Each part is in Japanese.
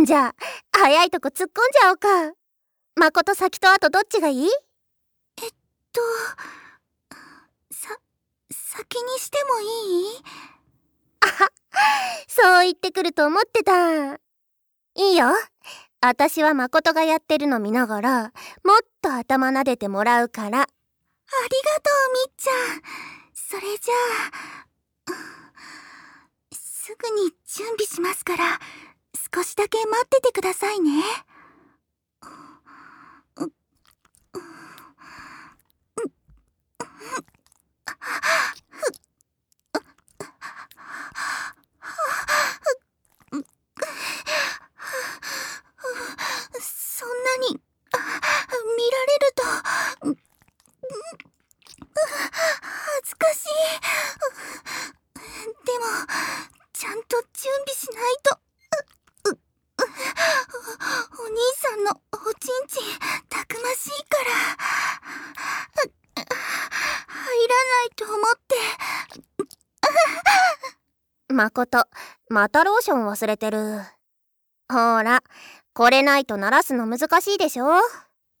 じゃあ早いとこ突っ込んじゃおうか。誠先と後どっちがいい？ 先にしてもいい？ そう言ってくると思ってた。いいよ。私は誠がやってるの見ながらもっと頭撫でてもらうから。 ありがとうみっちゃん。それじゃあ、すぐに準備しますから、少しだけ待っててくださいね。そんなに見られると恥ずかしい。でもちゃんと準備しないと。お兄さんのおちんちんたくましいから入らないと思って。 誠、またローション忘れてる。ほら、これないと鳴らすの難しいでしょ。 また忘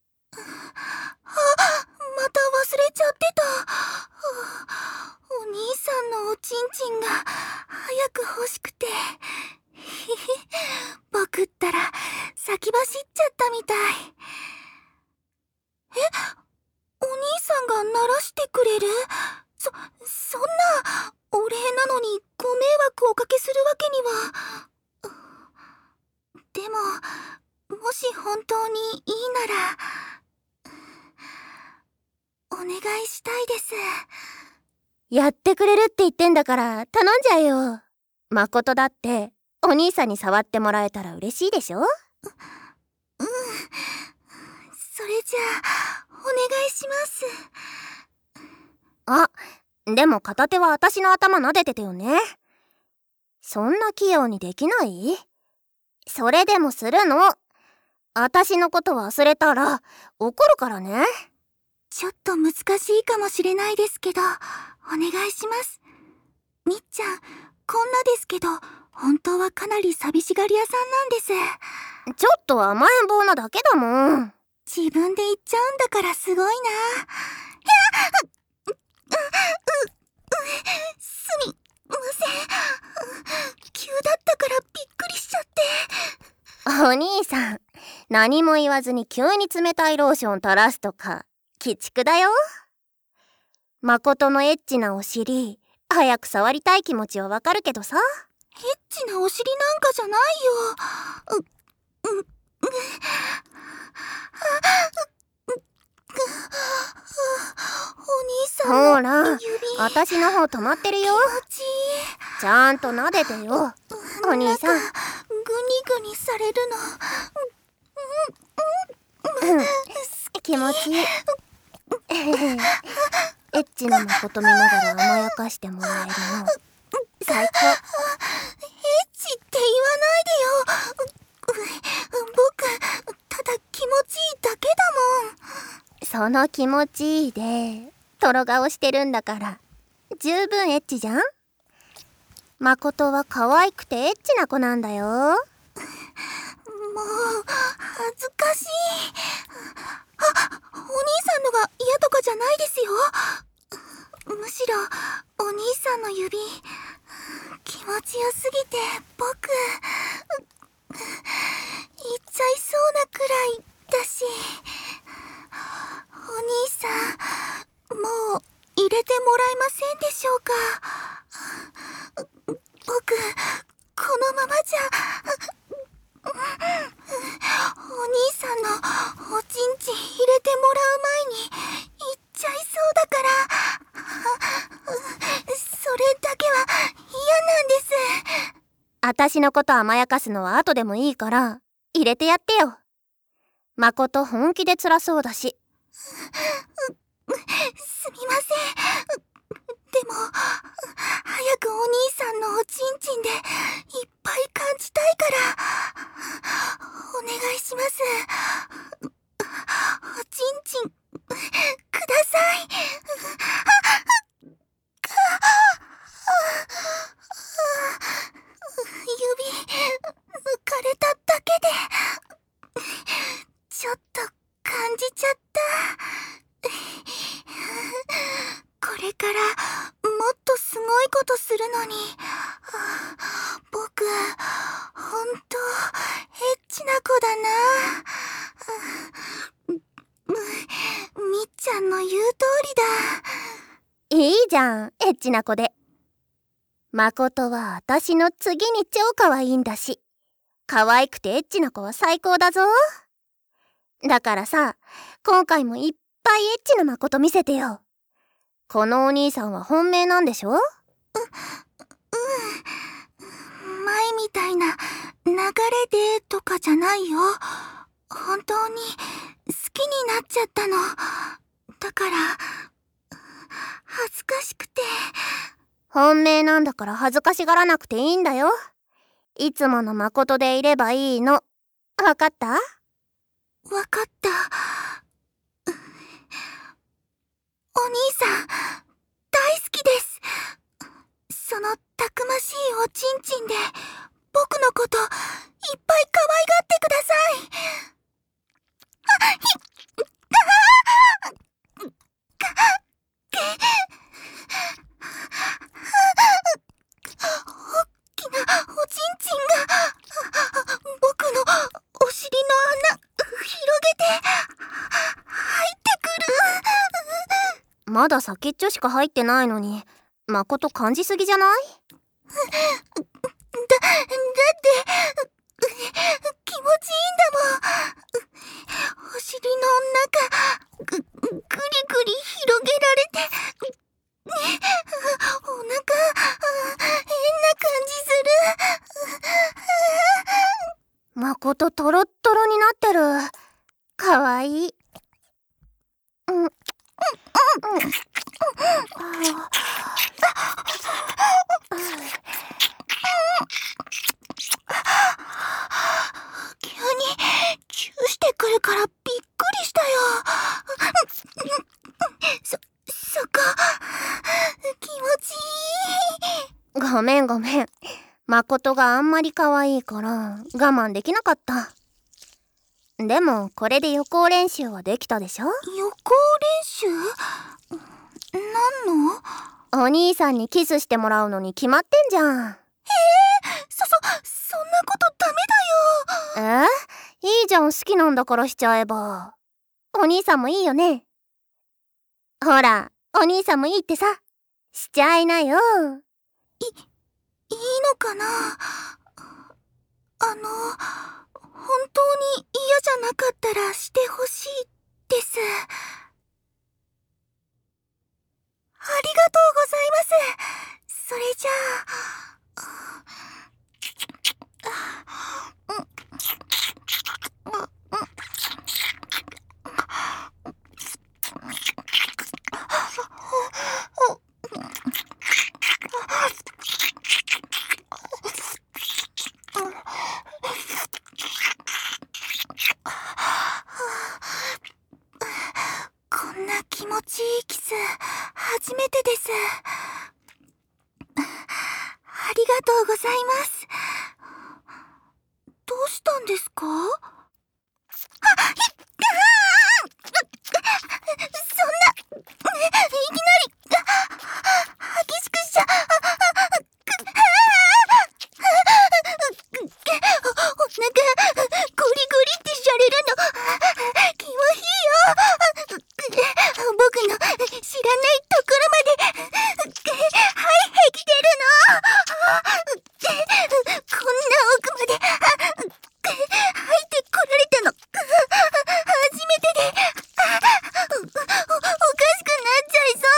れちゃってた。お兄さんのおちんちんが早く欲しくて。僕ったら先走っちゃったみたい。お兄さんが鳴らしてくれる？そんな、お礼なのにご迷惑をおかけするわけには。でも、もし本当にいいなら、お願いしたいです。 やってくれるって言ってんだから頼んじゃえよ。誠だってお兄さんに触ってもらえたら嬉しいでしょ。 それじゃあお願いします。 あ、でも片手は私の頭撫でてたよね。そんな器用にできない？それでもするの。私のこと忘れたら怒るからね。 ちょっと難しいかもしれないですけど、お願いします。みっちゃん、こんなですけど本当はかなり寂しがり屋さんなんです。 ちょっと甘えん坊なだけだもん。 自分で言っちゃうんだからすごいな。すみません。急だったからびっくりしちゃって。 お兄さん、何も言わずに急に冷たいローション垂らすとか鬼畜だよ。誠のエッチなお尻早く触りたい気持ちはわかるけどさ。 エッチなお尻なんかじゃないよ。お兄さんほら、 の指、 私の方止まってるよ。 気持ちいい。 ちゃんと撫でてよ、お兄さん。 グニグニされるの。 気持ちいい。エッチな誠見ながら甘やかしてもらえるの最高。 エッチって言わないでよ。僕ただ気持ちいいだけだもん。 その気持ちいいでトロ顔してるんだから十分エッチじゃん。誠は可愛くてエッチな子なんだよ。 もう恥ずかしい。お兄さんのが嫌とかじゃないですよ。むしろお兄さんの指気持ちよすぎて僕言っちゃいそうなくらいだし。お兄さん、もう入れてもらえませんでしょうか。僕このままじゃお兄さんのおちんちん入れてもらう前に行っちゃいそうだからそれだけは嫌なんです。 私のこと甘やかすのは後でもいいから入れてやってよ。誠本気で辛そうだし。 すみません。でも早くお兄さんのおちんちんでいっぱい感じたいからお願いします。おちんちんください。指抜かれただけでのに。僕、ほんと、エッチな子だな。みっちゃんの言う通りだ。 いいじゃん、エッチな子で。誠は私の次に超可愛いんだし、可愛くてエッチな子は最高だぞ。だからさ、今回もいっぱいエッチな誠見せてよ。このお兄さんは本命なんでしょ？ 前みたいな流れでとかじゃないよ。本当に好きになっちゃったの。だから恥ずかしくて。 本命なんだから恥ずかしがらなくていいんだよ。いつもの誠でいればいいの。わかった？ わかった。お兄さん、大好きです。そのたくましいおちんちんで僕のこといっぱい可愛がってください。おっきなおちんちんが僕のお尻の穴広げて入ってくる。 まだ先っちょしか入ってないのに、誠感じすぎじゃない？ だって気持ちいいんだもん。お尻の中ぐりぐり広げられてお腹変な感じする。 誠トロットロになってる。かわいい。 急にチューしてくるからびっくりしたよ。そこ気持ちいい。 ごめん。誠があんまり可愛いから我慢できなかった。でもこれで予行練習はできたでしょ？ 予行練習？何の？ お兄さんにキスしてもらうのに決まってんじゃん。 そんなことダメだよ。 いいじゃん、好きなんだからしちゃえば。お兄さんもいいよね。ほら、お兄さんもいいってさ。しちゃいなよ。 いいのかな？本当に嫌じゃなかったらしてほしいです。ありがとうございます。それじゃこんな気持ちいいキス初めてです。ありがとうございます。どうしたんですか？そんな、いきなり激しくしちゃお腹ゴリゴリってされるの気持ちいいよ。僕の知らないところまで入ってきてるの。こんな奥まで入ってこられたの初めてでおかしくなっちゃいそう。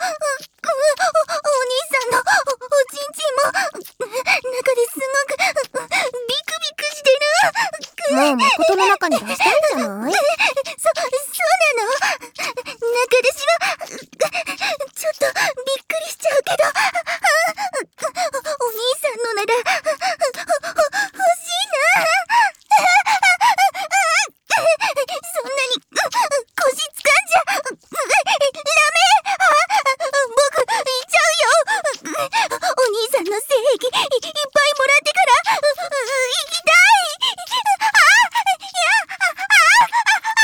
お兄さんのおちんちんも中ですごくビクビクしてる。 もう誠の中に出したいんじゃない？ そうなの？中出しはちょっとびっくりしちゃうけどお兄さんのなら欲しいな。そんなに腰つかんじゃダメ。僕行っちゃうよ。お兄さんの性癖いっぱいもらってから行きたい。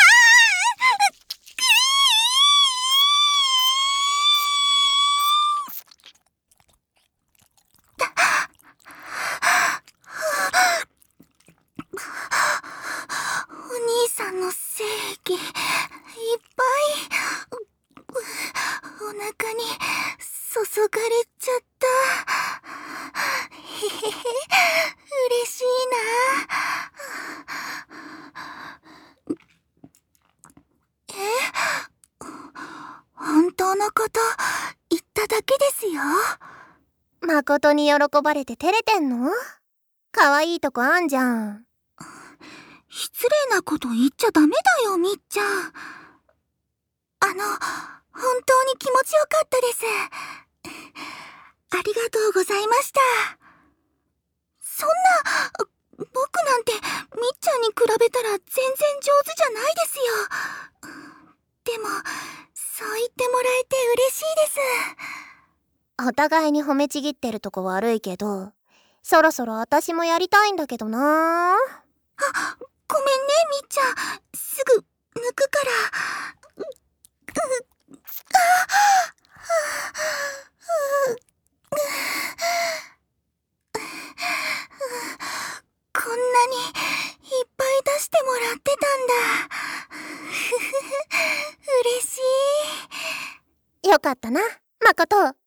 誠に喜ばれて照れてんの？可愛いとこあんじゃん。 失礼なこと言っちゃダメだよ、みっちゃん。本当に気持ちよかったです。ありがとうございました。そんな、僕なんてみっちゃんに比べたら全然上手じゃないですよ。でも、そう言ってもらえて嬉しいです。 お互いに褒めちぎってるとこ悪いけど、そろそろ私もやりたいんだけどな。 ごめんね、みっちゃん。すぐ抜くから。こんなにいっぱい出してもらってたんだ。嬉しい。 よかったな、誠。